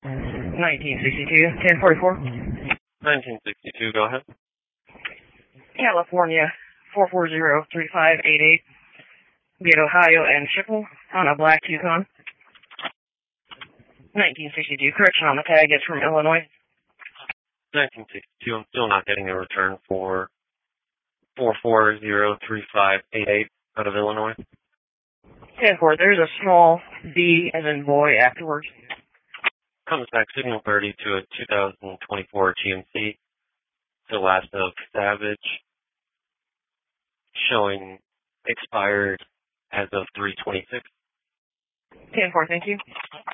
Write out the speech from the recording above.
1962, 1044. 1962, go ahead. California, 440-3588. Be at Ohio and Chippewa on a black Yukon. 1962, correction on the tag, it's from Illinois. 1962, I'm still not getting a return for 440-3588 out of Illinois. 10-4, there's a small B as in boy afterwards. Comes back signal birdie to a 2024 GMC. The last of Savage, showing expired as of 3/26. 10-4, thank you.